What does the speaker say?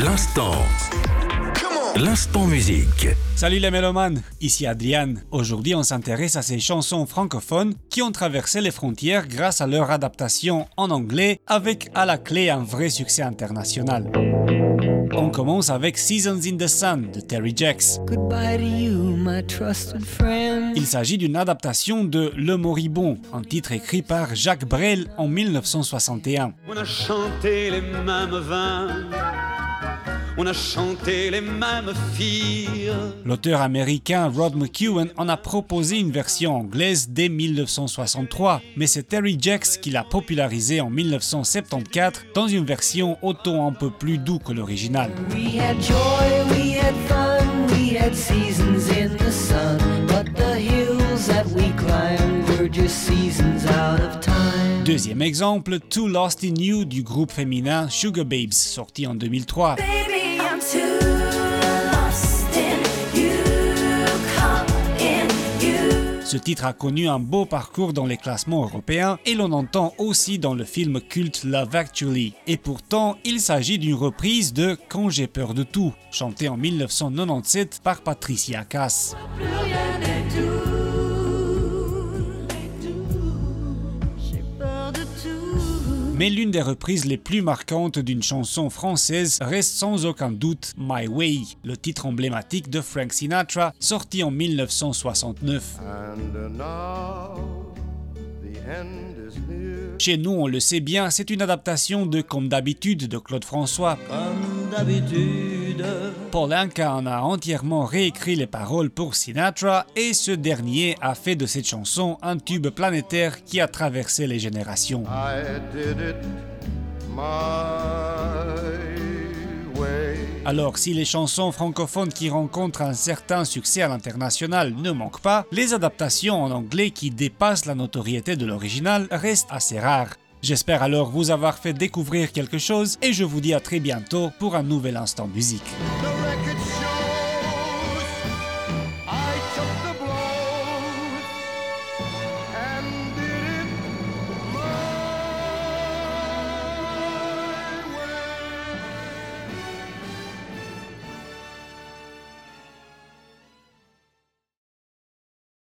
L'instant musique. Salut les mélomanes, ici Adrian. Aujourd'hui, on s'intéresse à ces chansons francophones qui ont traversé les frontières grâce à leur adaptation en anglais avec à la clé un vrai succès international. On commence avec Seasons in the Sun de Terry Jacks. Goodbye to you, my trusted friend. Il s'agit d'une adaptation de Le Moribond, un titre écrit par Jacques Brel en 1961. On a chanté les mêmes vins, on a chanté les mêmes filles. L'auteur américain Rod McEwen en a proposé une version anglaise dès 1963, mais c'est Terry Jacks qui l'a popularisé en 1974 dans une version au ton un peu plus doux que l'original. We had joy, we had fun, we had seasons in the sun, but the hills that we climbed were just seasons out of time. Deuxième exemple, Too Lost in You du groupe féminin Sugar Babes, sorti en 2003. Baby, I'm too lost in you, caught in you. Ce titre a connu un beau parcours dans les classements européens et l'on entend aussi dans le film culte Love Actually. Et pourtant, il s'agit d'une reprise de Quand j'ai peur de tout, chanté en 1997 par Patricia Cass. Plus rien n'est j'ai peur de tout. Mais l'une des reprises les plus marquantes d'une chanson française reste sans aucun doute My Way, le titre emblématique de Frank Sinatra, sorti en 1969. Chez nous, on le sait bien, c'est une adaptation de Comme d'habitude de Claude François. Comme d'habitude. Paul Anka en a entièrement réécrit les paroles pour Sinatra et ce dernier a fait de cette chanson un tube planétaire qui a traversé les générations. Alors, si les chansons francophones qui rencontrent un certain succès à l'international ne manquent pas, les adaptations en anglais qui dépassent la notoriété de l'original restent assez rares. J'espère alors vous avoir fait découvrir quelque chose et je vous dis à très bientôt pour un nouvel instant musique.